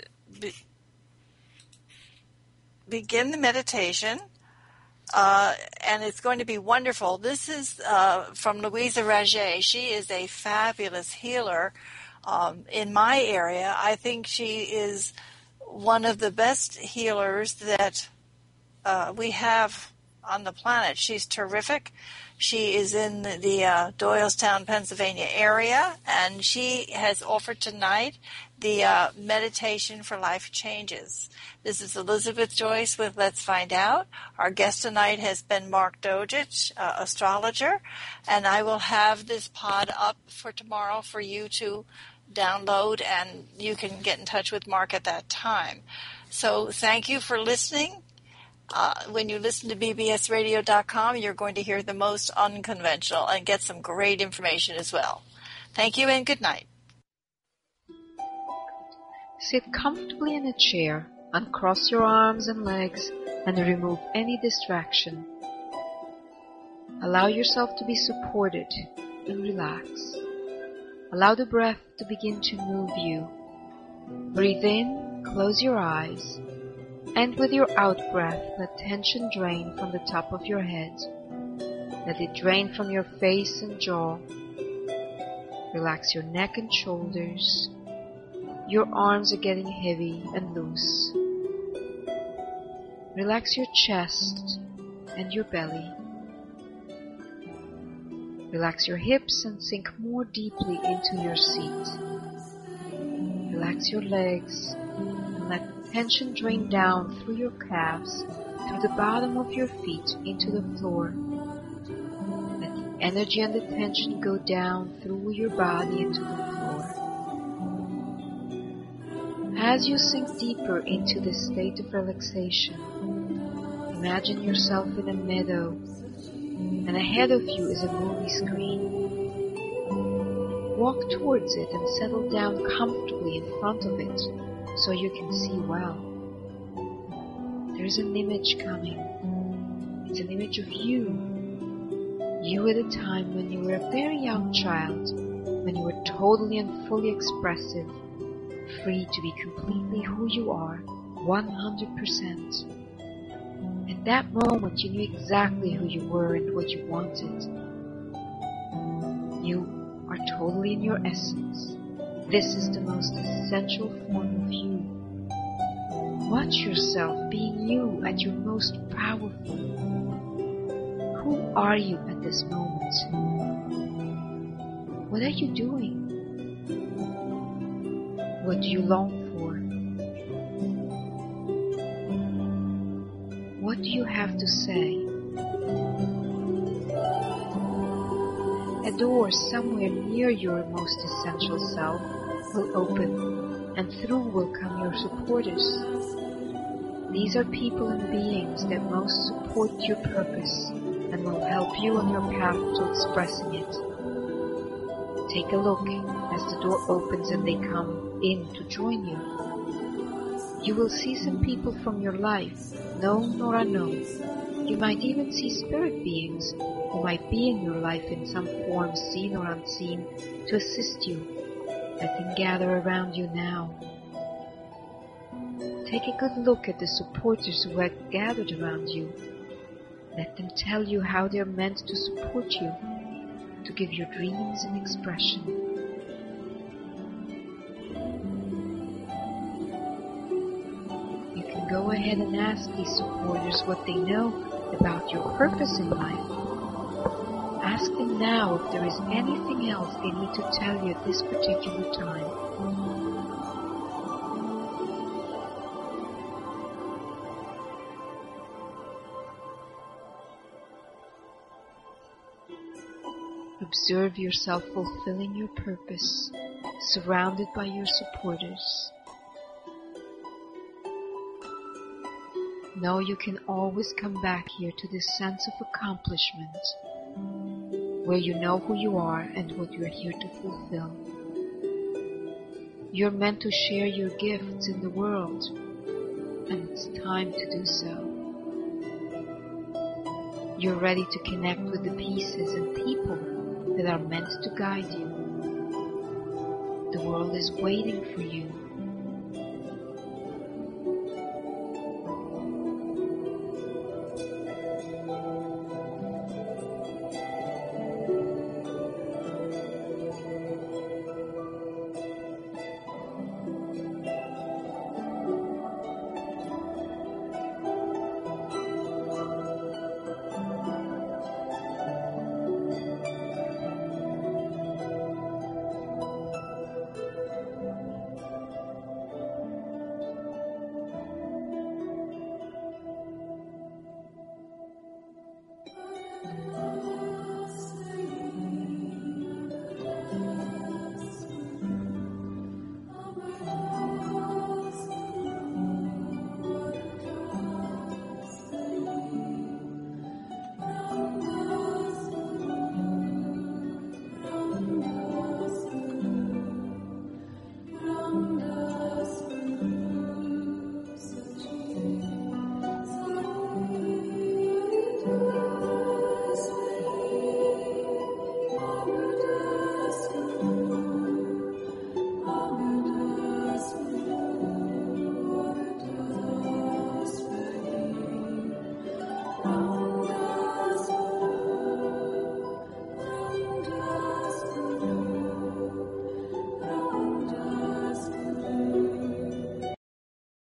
A: begin the meditation. And it's going to be wonderful. This is from Louisa Raget. She is a fabulous healer in my area. I think she is one of the best healers that we have on the planet. She's terrific. She is in the Doylestown, Pennsylvania area, and she has offered tonight the Meditation for Life Changes. This is Elizabeth Joyce with Let's Find Out. Our guest tonight has been Mark Dojich, astrologer, and I will have this pod up for tomorrow for you to download, and you can get in touch with Mark at that time. So thank you for listening. When you listen to bbsradio.com, you're going to hear the most unconventional and get some great information as well. Thank you and good night.
E: Sit comfortably in a chair, uncross your arms and legs, and remove any distraction. Allow yourself to be supported and relax. Allow the breath to begin to move you. Breathe in, close your eyes, and with your out-breath, let tension drain from the top of your head. Let it drain from your face and jaw. Relax your neck and shoulders. Your arms are getting heavy and loose. Relax your chest and your belly. Relax your hips and sink more deeply into your seat. Relax your legs and let tension drain down through your calves, through the bottom of your feet into the floor. Let the energy and the tension go down through your body into the floor. As you sink deeper into this state of relaxation, imagine yourself in a meadow, and ahead of you is a movie screen. Walk towards it and settle down comfortably in front of it, so you can see well. there is an image coming. It's an image of you. You at a time when you were a very young child, when you were totally and fully expressive, free to be completely who you are, 100%. At that moment, you knew exactly who you were and what you wanted. You are totally in your essence. This is the most essential form of you. Watch yourself being you at your most powerful. Who are you at this moment? What are you doing? What do you long for? What do you have to say? A door somewhere near your most essential self will open, and through will come your supporters. These are people and beings that most support your purpose and will help you on your path to expressing it. Take a look as the door opens and they come in to join you. You will see some people from your life, known or unknown. You might even see spirit beings who might be in your life in some form, seen or unseen, to assist you. Let them gather around you now. Take a good look at the supporters who have gathered around you. Let them tell you how they are meant to support you, to give your dreams an expression. You can go ahead and ask these supporters what they know about your purpose in life. Ask them now if there is anything else they need to tell you at this particular time. Observe yourself fulfilling your purpose, surrounded by your supporters. Know you can always come back here to this sense of accomplishment, where you know who you are and what you are here to fulfill. You're meant to share your gifts in the world, and it's time to do so. You're ready to connect with the pieces and people that are meant to guide you. The world is waiting for you.